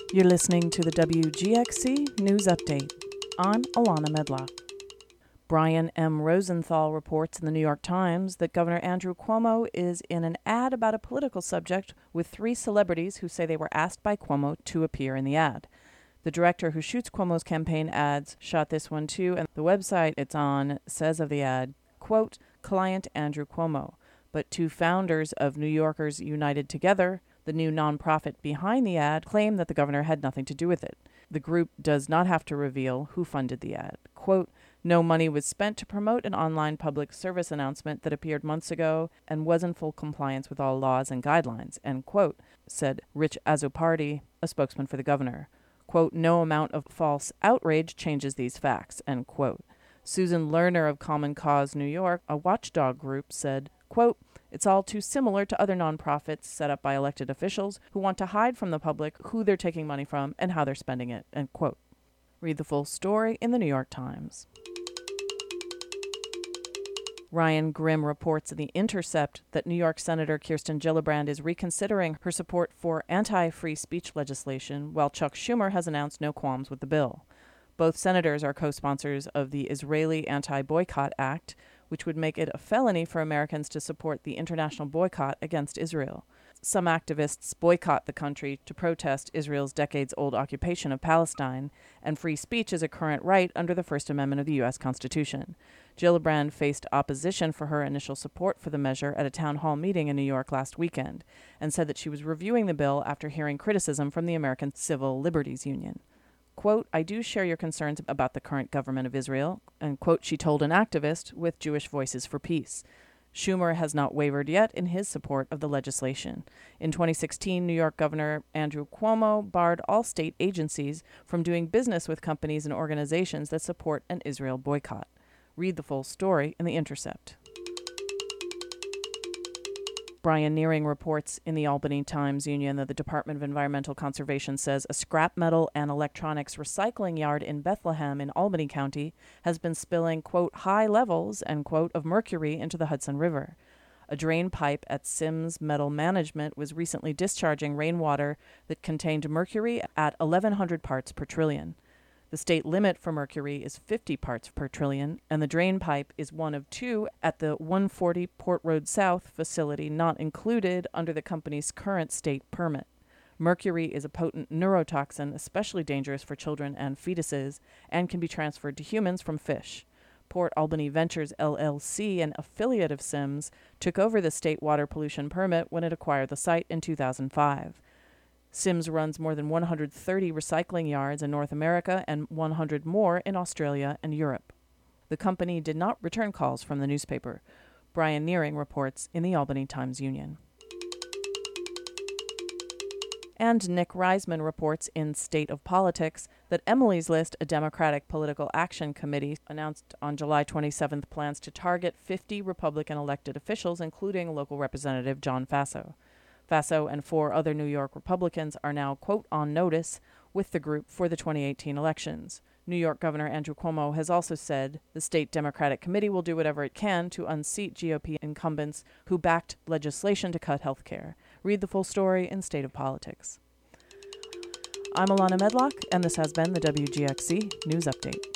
You're listening to the WGXC News Update. I'm Alana Medlock. Brian M. Rosenthal reports in the New York Times that Governor Andrew Cuomo is in an ad about a political subject with 3 celebrities who say they were asked by Cuomo to appear in the ad. The director who shoots Cuomo's campaign ads shot this one too, and the website it's on says of the ad, quote, "Client Andrew Cuomo," but 2 founders of New Yorkers United Together, the new nonprofit behind the ad, claim that the governor had nothing to do with it. The group does not have to reveal who funded the ad. Quote, "No money was spent to promote an online public service announcement that appeared months ago and was in full compliance with all laws and guidelines," end quote, said Rich Azzopardi, a spokesman for the governor. Quote, "No amount of false outrage changes these facts," end quote. Susan Lerner of Common Cause New York, a watchdog group, said, quote, "It's all too similar to other nonprofits set up by elected officials who want to hide from the public who they're taking money from and how they're spending it," end quote. Read the full story in the New York Times. Ryan Grimm reports in The Intercept that New York Senator Kirsten Gillibrand is reconsidering her support for anti-free speech legislation, while Chuck Schumer has announced no qualms with the bill. Both senators are co-sponsors of the Israeli Anti-Boycott Act, which would make it a felony for Americans to support the international boycott against Israel. Some activists boycott the country to protest Israel's decades-old occupation of Palestine, and free speech is a current right under the First Amendment of the U.S. Constitution. Gillibrand faced opposition for her initial support for the measure at a town hall meeting in New York last weekend, and said that she was reviewing the bill after hearing criticism from the American Civil Liberties Union. Quote, "I do share your concerns about the current government of Israel," and quote, she told an activist with Jewish Voices for Peace. Schumer has not wavered yet in his support of the legislation. In 2016, New York Governor Andrew Cuomo barred all state agencies from doing business with companies and organizations that support an Israel boycott. Read the full story in The Intercept. Brian Nearing reports in the Albany Times-Union that the Department of Environmental Conservation says a scrap metal and electronics recycling yard in Bethlehem in Albany County has been spilling, quote, "high levels," end quote, of mercury into the Hudson River. A drain pipe at Sims Metal Management was recently discharging rainwater that contained mercury at 1,100 parts per trillion. The state limit for mercury is 50 parts per trillion, and the drain pipe is one of 2 at the 140 Port Road South facility not included under the company's current state permit. Mercury is a potent neurotoxin, especially dangerous for children and fetuses, and can be transferred to humans from fish. Port Albany Ventures LLC, an affiliate of Sims, took over the state water pollution permit when it acquired the site in 2005. Sims runs more than 130 recycling yards in North America and 100 more in Australia and Europe. The company did not return calls from the newspaper. Brian Nearing reports in the Albany Times-Union. And Nick Reisman reports in State of Politics that Emily's List, a Democratic Political Action Committee, announced on July 27th plans to target 50 Republican elected officials, including local Representative John Faso. Faso and 4 other New York Republicans are now, quote, on notice with the group for the 2018 elections. New York Governor Andrew Cuomo has also said the state Democratic Committee will do whatever it can to unseat GOP incumbents who backed legislation to cut health care. Read the full story in State of Politics. I'm Alana Medlock, and this has been the WGXC News Update.